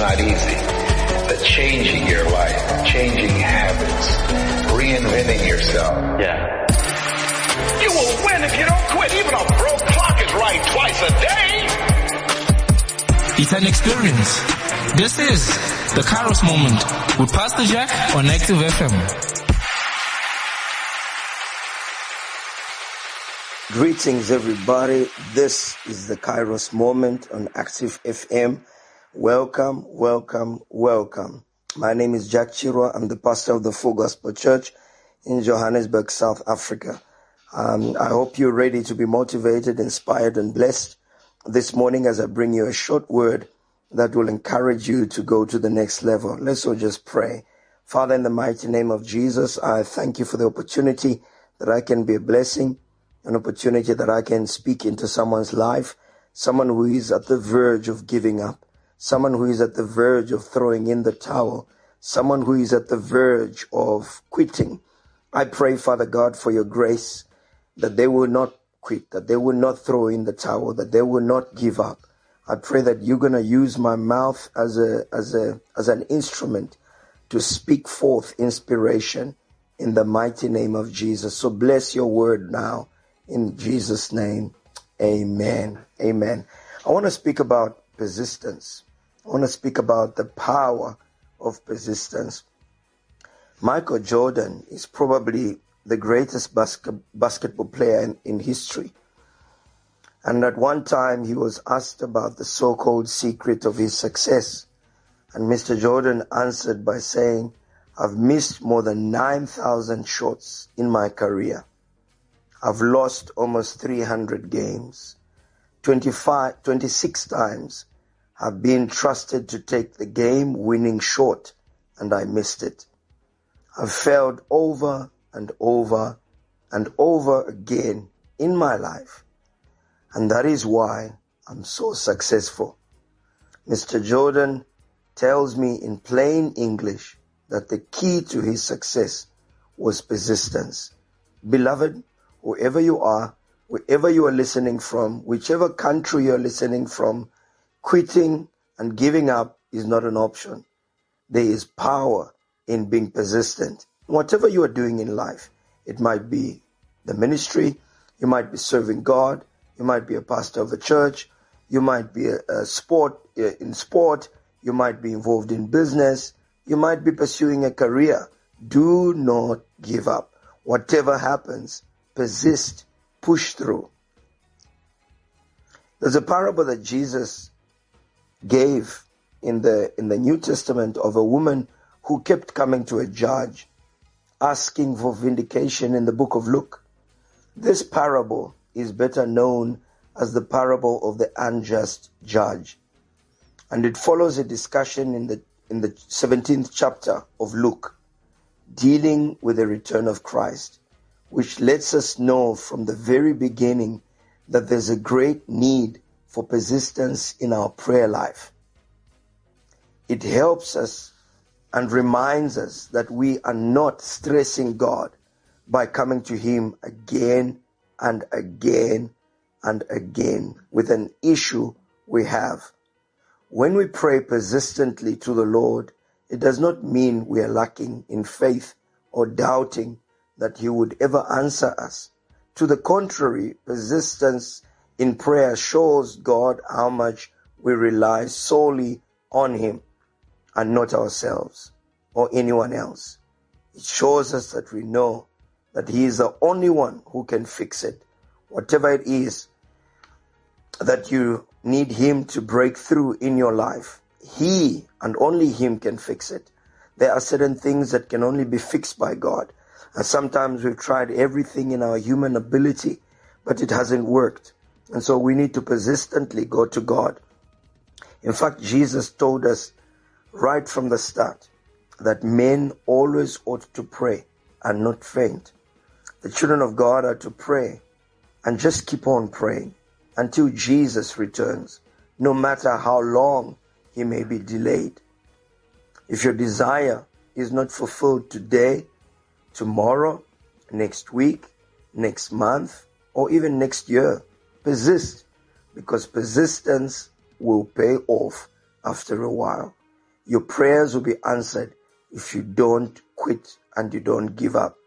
not easy. But changing your life, changing habits, reinventing yourself. Yeah. You will win if you don't quit. Even a broke clock is right twice a day. It's an experience. This is the Kairos Moment with Pastor Jack on Active FM. Greetings, everybody. This is the Kairos Moment on Active FM. Welcome, welcome, welcome. My name is Jack Chirwa. I'm the pastor of the Full Gospel Church in Johannesburg, South Africa. I hope you're ready to be motivated, inspired, and blessed this morning as I bring you a short word that will encourage you to go to the next level. Let's all just pray. Father, in the mighty name of Jesus, I thank you for the opportunity that I can be a blessing, an opportunity that I can speak into someone's life, someone who is at the verge of giving up, someone who is at the verge of throwing in the towel, someone who is at the verge of quitting. I pray, Father God, for your grace, that they will not quit, that they will not throw in the towel, that they will not give up. I pray that you're going to use my mouth as an instrument to speak forth inspiration in the mighty name of Jesus. So bless your word now in Jesus' name. Amen. Amen. I want to speak about persistence. I want to speak about the power of persistence. Michael Jordan is probably the greatest basketball player in history. And at one time, he was asked about the so-called secret of his success. And Mr. Jordan answered by saying, I've missed more than 9,000 shots in my career. I've lost almost 300 games. 26 times I've been trusted to take the game-winning shot, and I missed it. I've failed over and over and over again in my life. And that is why I'm so successful. Mr. Jordan tells me in plain English that the key to his success was persistence. Beloved, whoever you are, wherever you are listening from, whichever country you're listening from, quitting and giving up is not an option. There is power in being persistent. Whatever you are doing in life, it might be the ministry, you might be serving God, you might be a pastor of a church, you might be in sport, you might be involved in business, you might be pursuing a career. Do not give up. Whatever happens, persist, push through. There's a parable that Jesus gave in the New Testament of a woman who kept coming to a judge asking for vindication in the book of Luke. This parable is better known as the parable of the unjust judge. And it follows a discussion in the 17th chapter of Luke, dealing with the return of Christ, which lets us know from the very beginning that there's a great need for persistence in our prayer life. It helps us and reminds us that we are not stressing God by coming to Him again and again and again with an issue we have. When we pray persistently to the Lord, it does not mean we are lacking in faith or doubting that He would ever answer us. To the contrary, persistence in prayer shows God how much we rely solely on Him and not ourselves or anyone else. It shows us that we know that He is the only one who can fix it. Whatever it is that you need Him to break through in your life, He and only Him can fix it. There are certain things that can only be fixed by God. And sometimes we've tried everything in our human ability, but it hasn't worked. And so we need to persistently go to God. In fact, Jesus told us right from the start that men always ought to pray and not faint. The children of God are to pray and just keep on praying until Jesus returns, no matter how long He may be delayed. If your desire is not fulfilled today, tomorrow, next week, next month, or even next year, persist, because persistence will pay off after a while. Your prayers will be answered if you don't quit and you don't give up.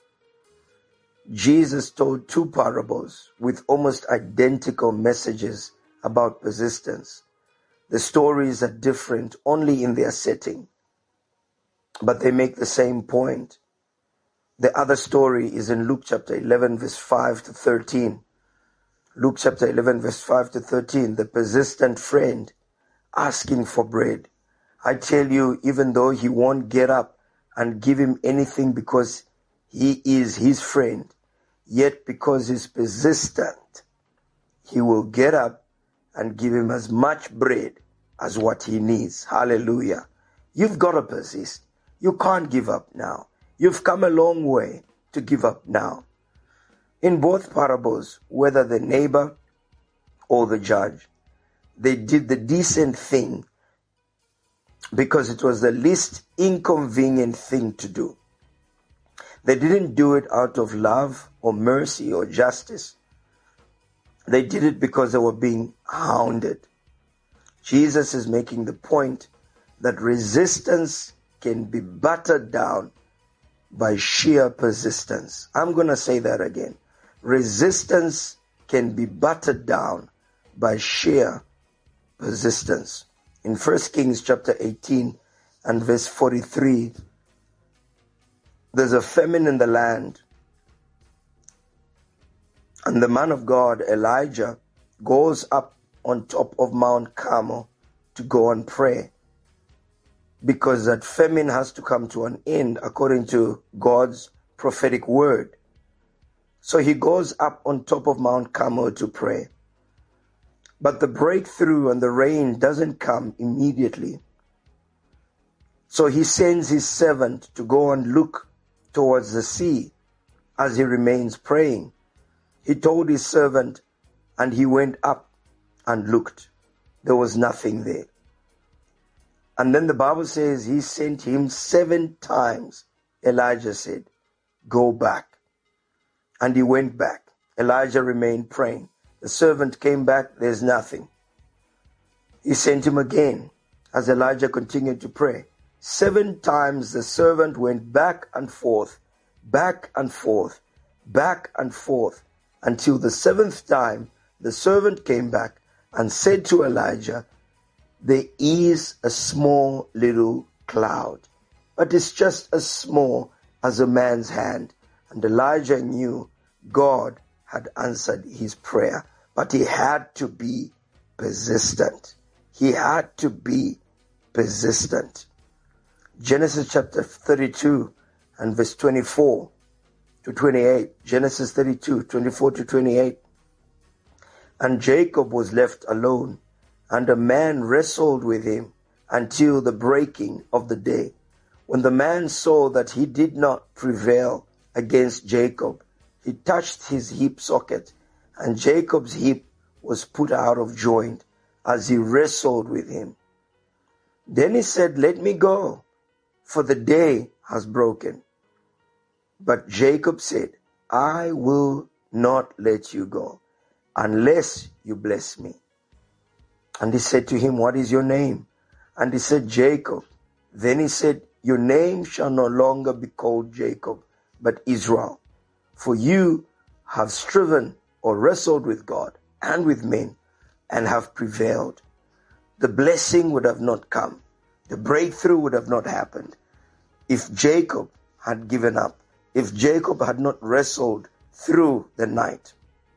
Jesus told 2 parables with almost identical messages about persistence. The stories are different only in their setting, but they make the same point. The other story is in Luke chapter 11, verse 5 to 13. Luke chapter 11, verse 5 to 13, the persistent friend asking for bread. I tell you, even though he won't get up and give him anything because he is his friend, yet because he's persistent, he will get up and give him as much bread as what he needs. Hallelujah. You've got to persist. You can't give up now. You've come a long way to give up now. In both parables, whether the neighbor or the judge, they did the decent thing because it was the least inconvenient thing to do. They didn't do it out of love or mercy or justice. They did it because they were being hounded. Jesus is making the point that resistance can be battered down by sheer persistence. I'm going to say that again. Resistance can be battered down by sheer persistence. In 1 Kings chapter 18 and verse 43, there's a famine in the land. And the man of God, Elijah, goes up on top of Mount Carmel to go and pray, because that famine has to come to an end according to God's prophetic word. So he goes up on top of Mount Carmel to pray. But the breakthrough and the rain doesn't come immediately. So he sends his servant to go and look towards the sea as he remains praying. He told his servant, and he went up and looked. There was nothing there. And then the Bible says he sent him 7 times. Elijah said, go back. And he went back. Elijah remained praying. The servant came back, there's nothing. He sent him again as Elijah continued to pray. 7 times the servant went back and forth, back and forth, back and forth, until the 7th time the servant came back and said to Elijah, there is a small little cloud, but it's just as small as a man's hand. And Elijah knew God had answered his prayer, but he had to be persistent. He had to be persistent. Genesis chapter 32 and verse 24 to 28. Genesis 32, 24 to 28. And Jacob was left alone, and a man wrestled with him until the breaking of the day. When the man saw that he did not prevail against Jacob, he touched his hip socket, and Jacob's hip was put out of joint as he wrestled with him. Then he said, let me go, for the day has broken. But Jacob said, I will not let you go unless you bless me. And he said to him, what is your name? And he said, Jacob. Then he said, your name shall no longer be called Jacob, but Israel. For you have striven or wrestled with God and with men and have prevailed. The blessing would have not come. The breakthrough would have not happened if Jacob had given up, if Jacob had not wrestled through the night.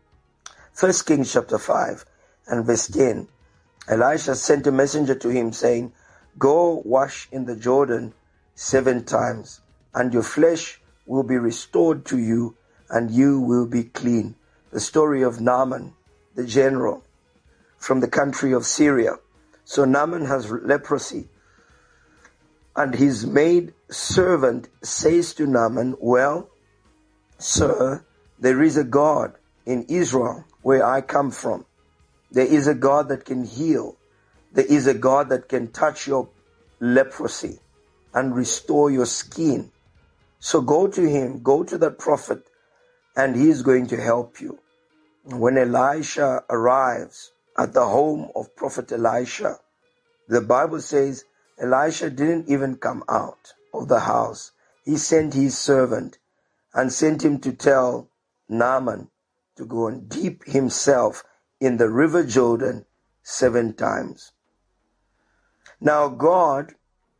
1 Kings chapter 5 and verse 10. Elisha sent a messenger to him saying, go wash in the Jordan 7 times, and your flesh will be restored to you, and you will be clean. The story of Naaman, the general from the country of Syria. So Naaman has leprosy, and his maid servant says to Naaman, well, sir, there is a God in Israel where I come from. There is a God that can heal. There is a God that can touch your leprosy and restore your skin. So go to him, go to the prophet, and he is going to help you. When Elisha arrives at the home of Prophet Elisha, the Bible says Elisha didn't even come out of the house. He sent his servant and sent him to tell Naaman to go and dip himself in the river Jordan 7 times. Now God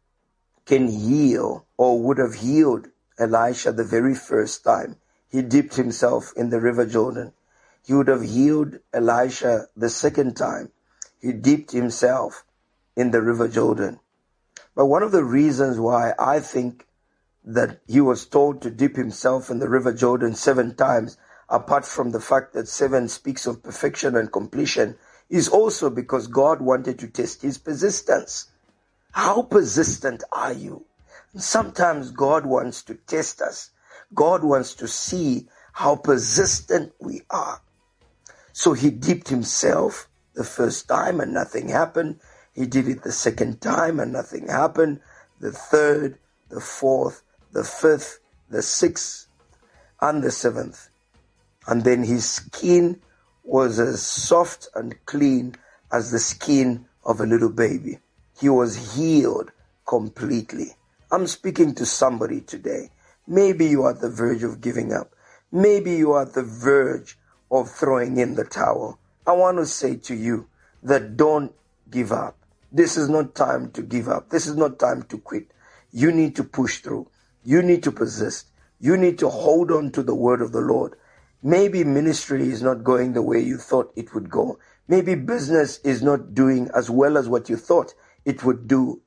can heal, or would have healed, Elisha the very first time he dipped himself in the river Jordan. He would have healed Elisha the second time he dipped himself in the river Jordan. But one of the reasons why I think that he was told to dip himself in the river Jordan 7 times, apart from the fact that 7 speaks of perfection and completion, is also because God wanted to test his persistence. How persistent are you? Sometimes God wants to test us. God wants to see how persistent we are. So he dipped himself the first time and nothing happened. He did it the second time and nothing happened. The third, the fourth, the fifth, the sixth, and the seventh. And then his skin was as soft and clean as the skin of a little baby. He was healed completely. I'm speaking to somebody today. Maybe you are at the verge of giving up. Maybe you are at the verge of throwing in the towel. I want to say to you that don't give up. This is not time to give up. This is not time to quit. You need to push through. You need to persist. You need to hold on to the word of the Lord. Maybe ministry is not going the way you thought it would go. Maybe business is not doing as well as what you thought it would do.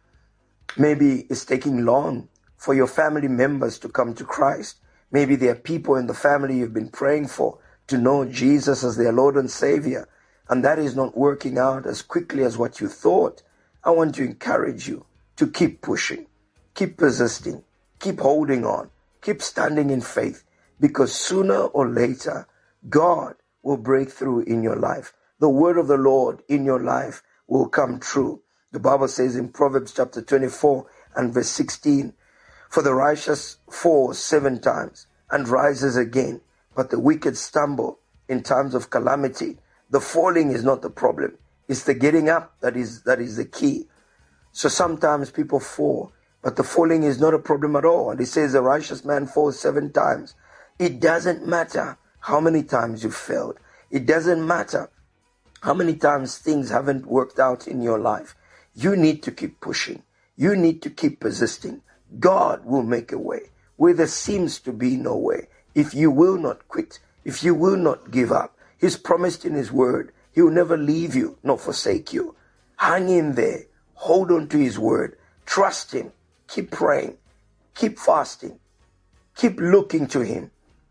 Maybe it's taking long for your family members to come to Christ. Maybe there are people in the family you've been praying for to know Jesus as their Lord and Savior, and that is not working out as quickly as what you thought. I want to encourage you to keep pushing, keep persisting, keep holding on, keep standing in faith, because sooner or later, God will break through in your life. The word of the Lord in your life will come true. The Bible says in Proverbs chapter 24 and verse 16, "For the righteous falls 7 times and rises again, but the wicked stumble in times of calamity." The falling is not the problem. It's the getting up that is the key. So sometimes people fall, but the falling is not a problem at all. And it says the righteous man falls 7 times. It doesn't matter how many times you failed. It doesn't matter how many times things haven't worked out in your life. You need to keep pushing. You need to keep persisting. God will make a way where there seems to be no way. If you will not quit, if you will not give up, He's promised in His word, He will never leave you nor forsake you. Hang in there. Hold on to His word. Trust Him. Keep praying. Keep fasting. Keep looking to Him.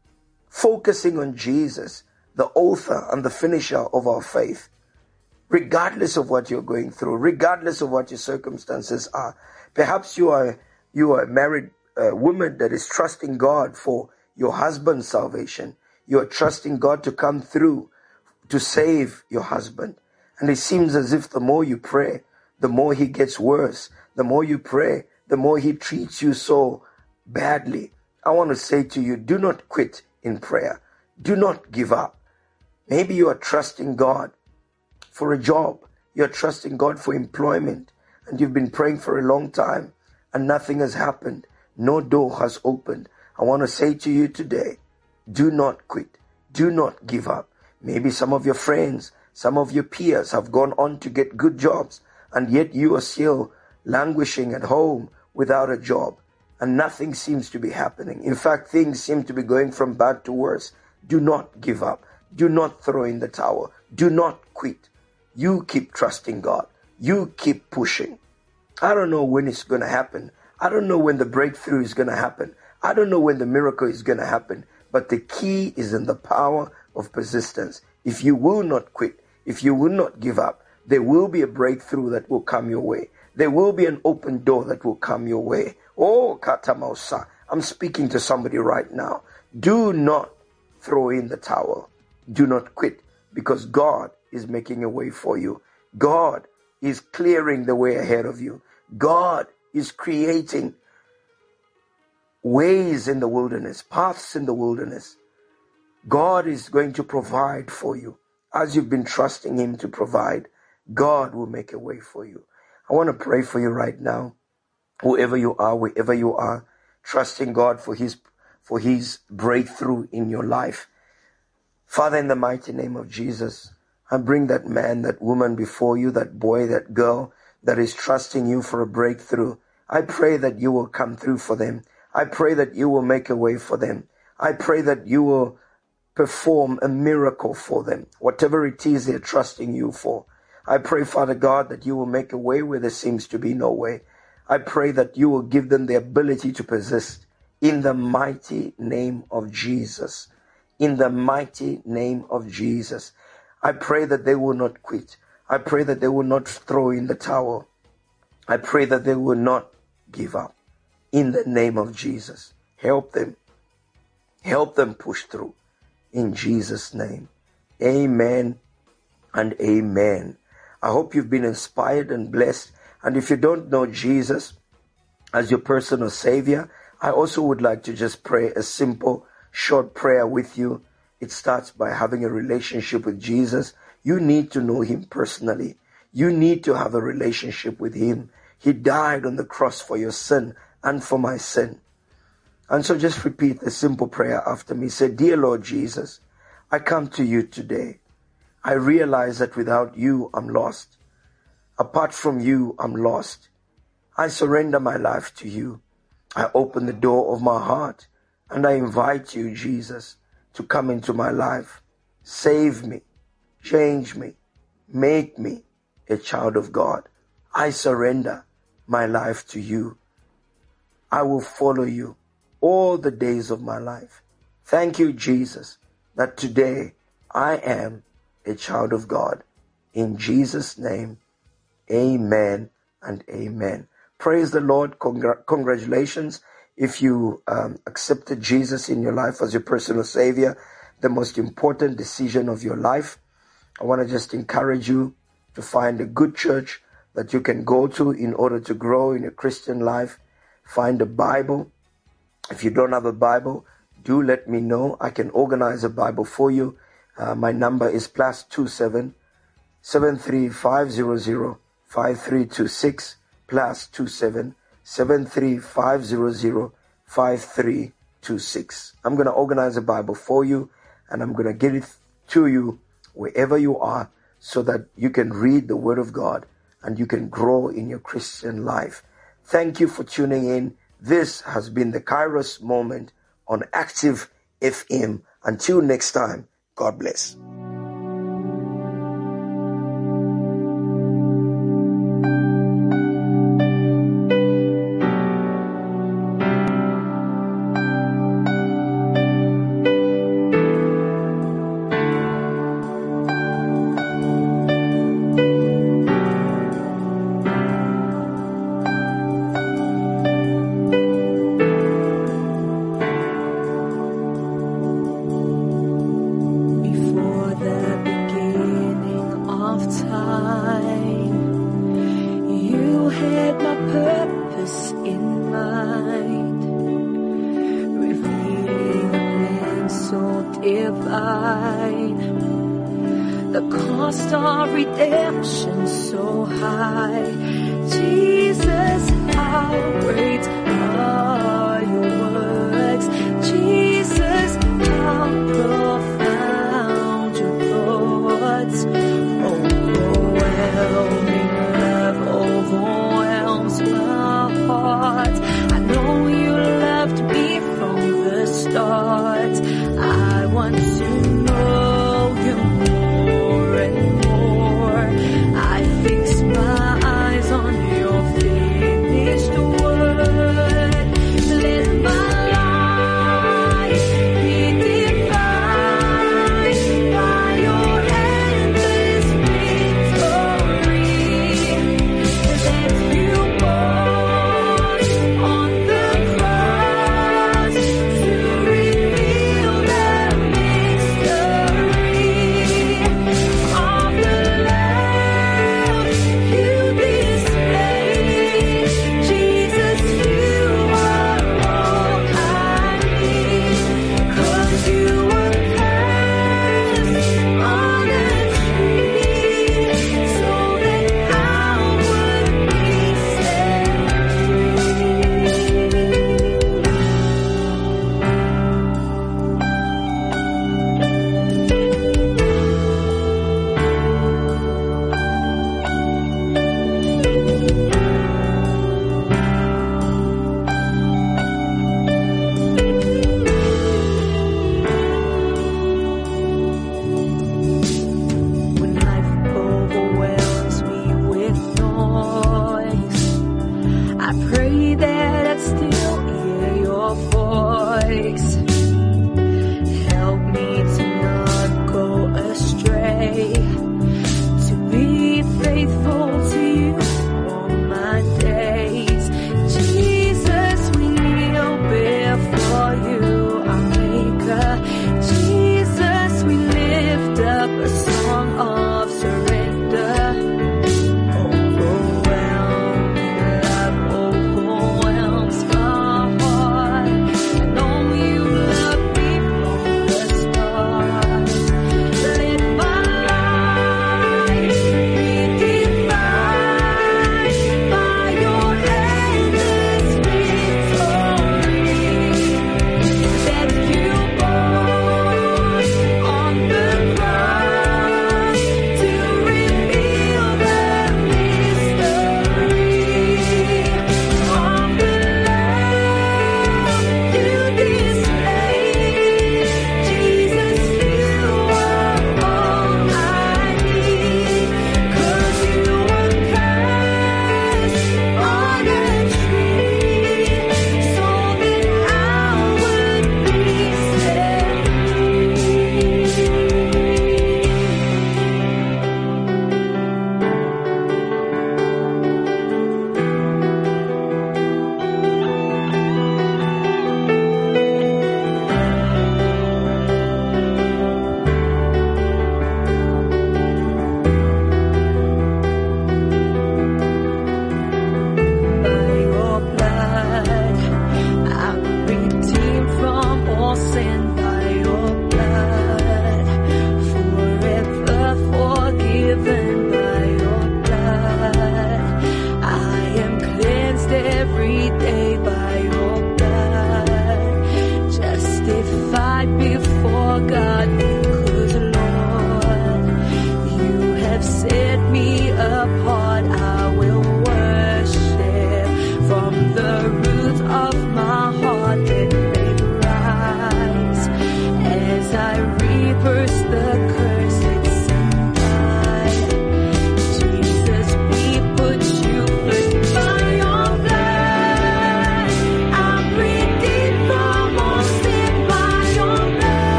Focusing on Jesus, the author and the finisher of our faith. Regardless of what you're going through, regardless of what your circumstances are. Perhaps you are a married woman that is trusting God for your husband's salvation. You are trusting God to come through to save your husband. And it seems as if the more you pray, the more he gets worse. The more you pray, the more he treats you so badly. I want to say to you, do not quit in prayer. Do not give up. Maybe you are trusting God for a job. You're trusting God for employment. And you've been praying for a long time and nothing has happened. No door has opened. I want to say to you today, do not quit. Do not give up. Maybe some of your friends, some of your peers have gone on to get good jobs, and yet you are still languishing at home without a job, and nothing seems to be happening. In fact, things seem to be going from bad to worse. Do not give up. Do not throw in the towel. Do not quit. You keep trusting God. You keep pushing. I don't know when it's going to happen. I don't know when the breakthrough is going to happen. I don't know when the miracle is going to happen. But the key is in the power of persistence. If you will not quit, if you will not give up, there will be a breakthrough that will come your way. There will be an open door that will come your way. Oh, Katamausa, I'm speaking to somebody right now. Do not throw in the towel. Do not quit, because God is making a way for you. God is clearing the way ahead of you. God is creating ways in the wilderness, paths in the wilderness. God is going to provide for you. As you've been trusting Him to provide, God will make a way for you. I want to pray for you right now. Whoever you are, wherever you are, trusting God for his breakthrough in your life. Father, in the mighty name of Jesus, I bring that man, that woman before you, that boy, that girl that is trusting you for a breakthrough. I pray that you will come through for them. I pray that you will make a way for them. I pray that you will perform a miracle for them, whatever it is they're trusting you for. I pray, Father God, that you will make a way where there seems to be no way. I pray that you will give them the ability to persist in the mighty name of Jesus. In the mighty name of Jesus. I pray that they will not quit. I pray that they will not throw in the towel. I pray that they will not give up. In the name of Jesus. Help them. Help them push through. In Jesus' name. Amen and amen. I hope you've been inspired and blessed. And if you don't know Jesus as your personal Savior, I also would like to just pray a simple, short prayer with you. It starts by having a relationship with Jesus. You need to know him personally. You need to have a relationship with him. He died on the cross for your sin and for my sin. And so just repeat the simple prayer after me. Say, Dear Lord Jesus, I come to you today. I realize that without you, I'm lost. Apart from you, I'm lost. I surrender my life to you. I open the door of my heart and I invite you, Jesus, to come into my life. Save me, change me, make me a child of God. I surrender my life to you. I will follow you all the days of my life. Thank you, Jesus, that today I am a child of God. In Jesus' name, amen and amen. Praise the Lord. Congratulations. If you accepted Jesus in your life as your personal Savior, the most important decision of your life, I want to just encourage you to find a good church that you can go to in order to grow in your Christian life. Find a Bible. If you don't have a Bible, do let me know. I can organize a Bible for you. My number is +27 73500 5326 +27 73500 5326. I'm going to organize a Bible for you and I'm going to get it to you wherever you are so that you can read the Word of God and you can grow in your Christian life. Thank you for tuning in. This has been the Kairos Moment on Active FM. Until next time, God bless. The cost of redemption so high. Jesus, how great are